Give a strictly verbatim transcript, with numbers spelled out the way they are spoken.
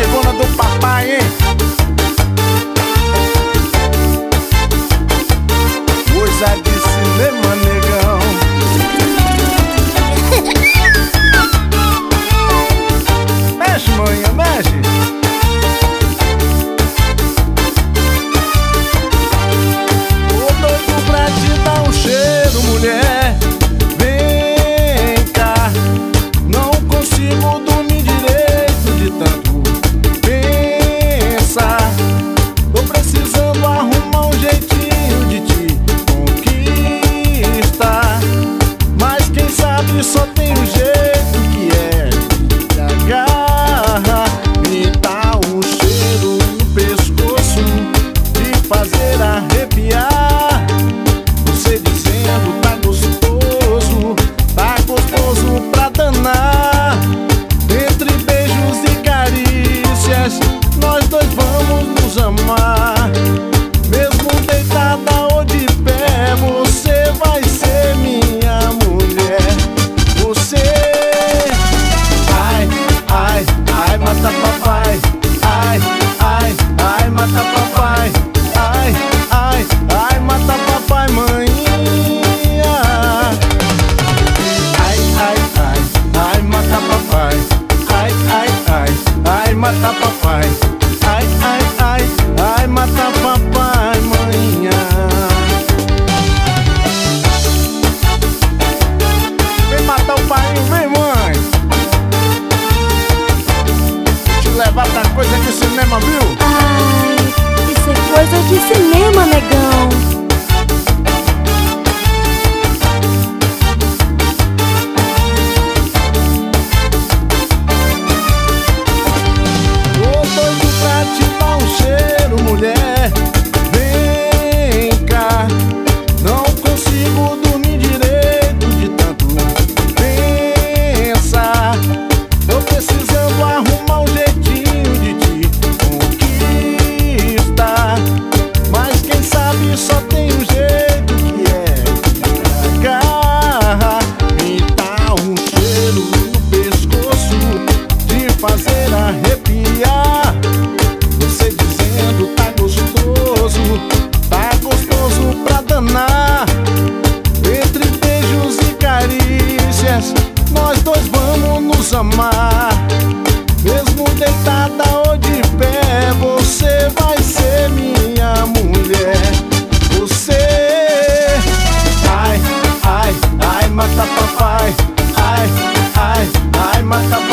negona do papai, hein? Coisa de cinema, negão. Mexe, manhã, mexe. Tô doido pra te dar um cheiro, mulher. Vem cá. Não consigo dormir direito de tanto pensar. Tô precisando arrumar um jeitinho de te conquistar. Mas quem sabe só tem um jeito, que é te agarrar. Me dá um cheiro no pescoço, de fazer arrepiar. Você dizendo tá gostoso, tá gostoso pra danar. Entre beijos e carícias, nós dois vamos nos amar. Mesmo deitada ou de pé, você vai ser minha mulher. Você, ai, ai, ai, mata papai. Ai, ai, ai, mata papai. Ai, ai, ai, mata papai, maninha. Ai, ai, ai, ai, mata papai. Ai, ai, ai, ai, mata papai. Ai, ai, ai, ai, mata papai, maninha. Vem matar o pai, vem, mãe. Te levar pra coisa de cinema, viu? Ai, isso é coisa de cinema, negão. Tô doido pra te dar um cheiro, mulher. Vem cá. Não consigo dormir direito de tanto pensar. Tô precisando arrumar um jeitinho de te conquistar. Mas quem sabe só tem um jeito, que é te agarrar. Me dá um cheiro no pescoço, de fazer arrepiar. Você dizendo tá gostoso, tá gostoso pra danar. Entre beijos e carícias, nós dois vamos nos amar. Mesmo deitada ou de pé, você vai ser minha mulher. Você, ai, ai, ai, mata papai. Ai, ai, ai, mata papai.